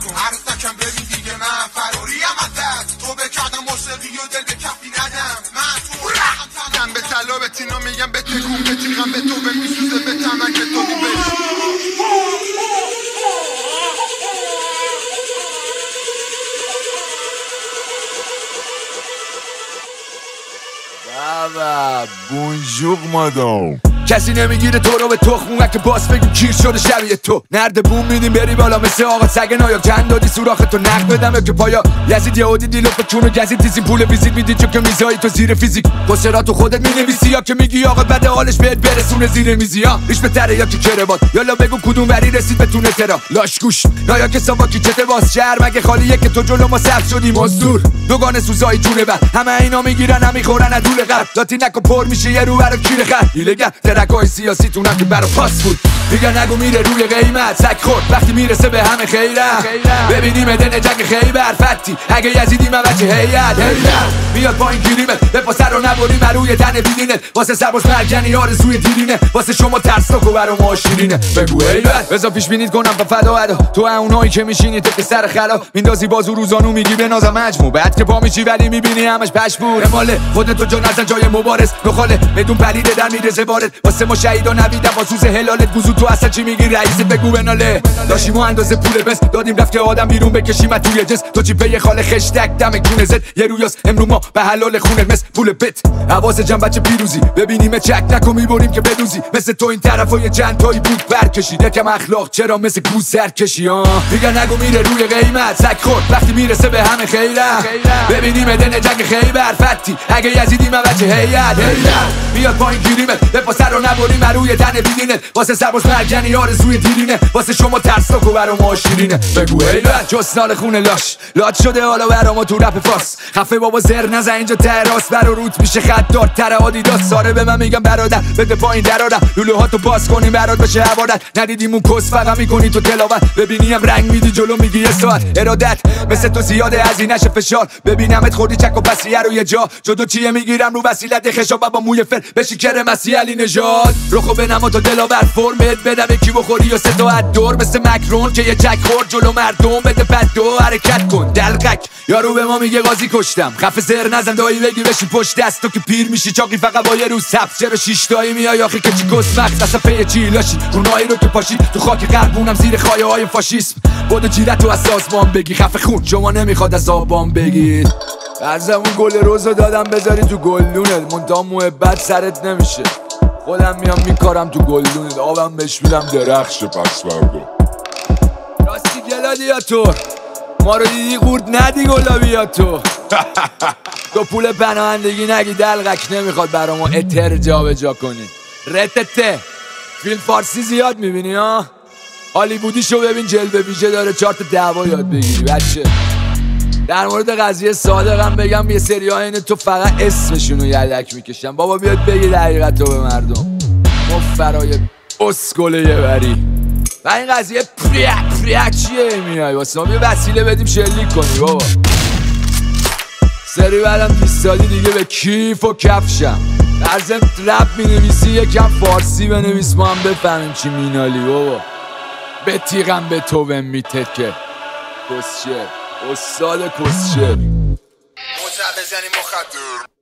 نکن عروسکم ببین دیگه من فراریم ازت تو بکردم موسیقی و دل به کفی ندم من تو رحمتم به طلا به تینا میگم به تکون به تیغم به تو به میسوزه به تمک تو بابا بونجور مادام کسی نمیگیره تو رو به تخمونک که باس بگیم کیر شده شبیه تو نرد بوم میدیم بری بالا مثل آقا سگ نایا چند دادی سوراخ تو نقد بدم که پایا یزید یهودی دیلو به چونو گزید تیزیم پول ویزیت میدی چون که میزایی تو زیر فیزیک پوسترها تو خودت مینویسی یا که میگی آقا بده حالش بهت برسونه زیر میزی ها ریش بهتره یا که کروات یالا بگو کدوم وری رسید بتونه ترا لاش گوش نایا که ساوا کیچته باز شهر مگه خالیه که تو جلو ما سبز شدی مزدور دوگانه سوزای جونه بر همه اینا میگیرن هم میخورن از دول غرب لاتی نکو پر میشه یه رو برا کیر خر هیلگر ترکای سیاسی تو که برا پاس بود میگن نگو میره روی قیمت سگ خورد وقتی میرسه به همه خیرم ببینیم دن جنگ خیبر فتی اگه یزیدی من بچه هیئت میاد با این گیریمت بپاسه رو نبریم روی تن بیدینت واسه سرباز مرگنی آرزوی دیرینه واسه شما ترسناک و برا ما شیرینه بگو هیبت بذار پیش بینید کنم با فدا ادا تو اونایی که میشینی تو که سر خلا میندازی بازو روزانو میگی به نازم مجموع بعد که پا میشی ولی میبینی همش پشمور ماله خودت جا نزن جای مبارز نخاله بدون پلیده در میرزه وارد واسه ما شهیدا نویدم با سوز هلالت گوزو تو اصلا چی میگی رئیست بگو بناله داشتیم اندازه پول بس دادیم رفت که آدم بیرون بکشیم توی جس تو چی پی خاله خشتک دم کونه زد یه رویاس امرو ما به حلال خونه مثل پول بت حواس جمع بچه پیروزی ببینیم چک نکو میبریم که بدوزی مثل تو این طرفای چند تایی بود برکشید یکم اخلاق چرا مثل گوز سرکشی میگن نگو میره روی قیمت سگ خورد وقتی میرسه به همه خیرم ببینیم دن جنگ خیبر فتی اگه یزیدی من بچه هیئت میاد پایین گیریمت بپاسه رو نبریم روی تن بیدینت واسه سرباز مرگنی آرزوی دیرینه واسه شما ترسناک و برا ما شیرینه بگو هیبت جسنال خونه لاش شده حالا برا ما تو رپ فاس خفه بابا زر نزن اینجا تراس برا روت میشه خطار تر آدیداس ساره به من میگم برادر بده پایین درارم لوله ها تو باز کنیم برات بشه عبادت ندیدیم اون کس فقط میکنی تو تلاوت ببینیم رنگ میدی جلو میگی یه ساعت ارادت مثل تو زیاده از اینش فشار ببینمت خوردی چک و پسیه رو یه جا جدو چیه میگیرم رو وسیلت خشاب با موی فر بشی کر مسیح علی نژاد رخو بنما تو دلاور فرمت بدم یکی بخوری یا سه تا دور مثل مکرون که یه چک خورد جلو مردم بده بد دو حرکت کن دلقک یارو به ما میگه قاضی کشتم خفه زر نزن دایی بگی بشی پشت دست تو که پیر میشی چاقی فقط با یه روز سبز چرا شیش تایی میای آخه که چی کس مغز اصلا پی چی لاشی اونایی رو که پاشی تو خاک قربونم زیر خایه های فاشیسم بودو جیرت تو از سازمان بگی خفه خون شما نمیخواد از آبان بگی ارزمون گل روزو دادم بذاری تو گلدونت منتها محبت سرت نمیشه خودم میام میکارم تو گلدونت آبم بهش میدم درخشه پس فردا راستی گلادیاتور ما رو دیدی قورد ندی گلابیاتور تو پول پناهندگی نگی دلقک نمیخواد برا ما اتر جا جا کنی رتته فیلم فارسی زیاد میبینی ها هالیوودیشو ببین جلوه ویژه داره 4 تا دعوا یاد بگیری بچه در مورد قضیه صادقم بگم یه سری ها اینه تو فقط اسمشونو یدک میکشن بابا بیاد بگی حقیقتو به مردم مفرای اسکله یه بری و این قضیه پریک چیه میای واسه ما یه وسیله بدیم شلیک کنی بابا سری بعدم 20 سالی دیگه به کیف و کفشم درزم رپ مینویسی یکم فارسی بنویس ما هم بفهمیم چی مینالی بابا بتیغم به تو بهم میتکه کسچه استاد کسچه بزنی مخدر